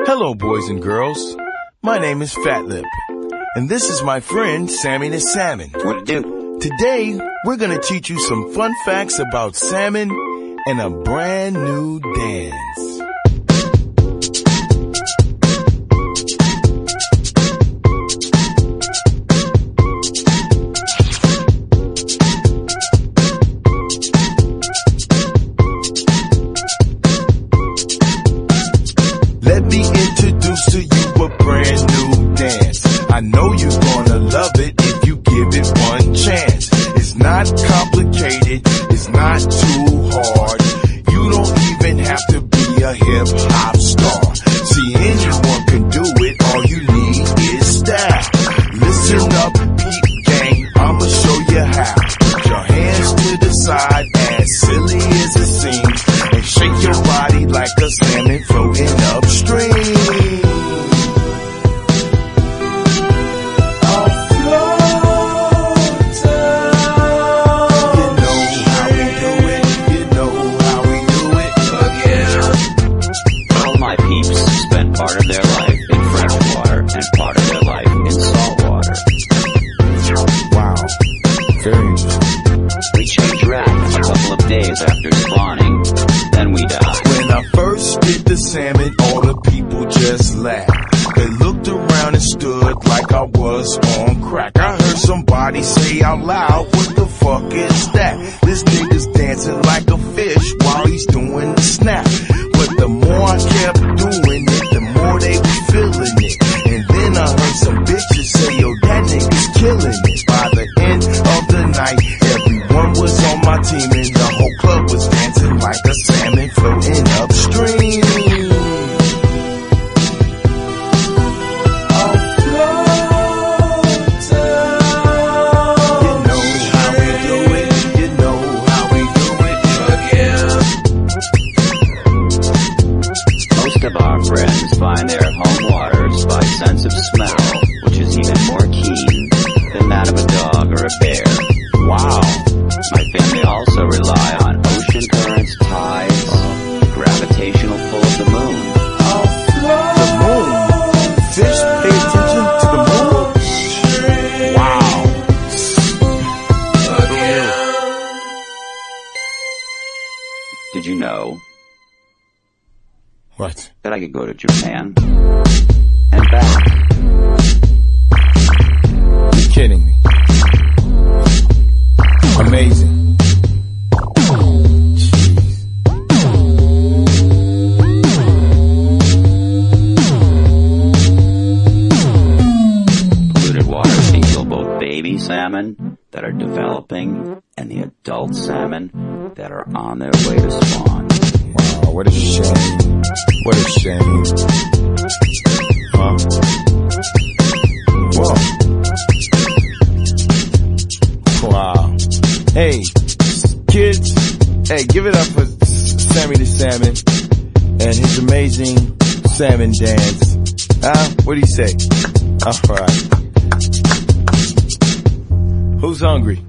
Hello, boys and girls. My name is Fat Lip, and this is my friend Sammy the Salmon. What to do? Today, we're gonna teach you some fun facts about salmon and a brand new dance. Let me introduce to you a brand new dance. I know you're gonna love it if you give it one chance. It's not complicated, it's not too hard. You don't even have to be a hip-hop star. See, anyone can do it, all you need is style. Listen up, peep gang, I'ma show you how. Put your hands to the side, as silly as it seems, and shake your body like a salmon floating upstream. Part of their life in fresh water and part of their life in salt water. Wow, very interesting. We change rack a couple of days after spawning, then we die. When I first did the salmon, all the people just laughed. They looked around and stood like I was on crack. I heard somebody say out loud, what the fuck is that? This nigga's dancing like a fish while he's doing the snap. But the more I kept doing it, the more they was feeling it. And then I heard some bitches say, yo, that nigga's killing it. By the end of the night, everyone was on my team and the whole club was dancing like a salmon floating upstream. Of our friends find their home waters by sense of smell, which is even more keen than that of a dog or a bear. Wow. My family also rely on ocean currents, tides, the gravitational pull of the moon. The moon? Fish pay attention to the moon? Wow. Did you know What? that I could go to Japan and back? You're kidding me. Amazing. Polluted water can kill both baby salmon that are developing and the adult salmon that are on their way to spawn. Wow, what a shame. What a shame. Huh? Whoa. Wow. Hey, kids, hey, give it up for Sammy the Salmon and his amazing salmon dance. What do you say? Alright. Who's hungry?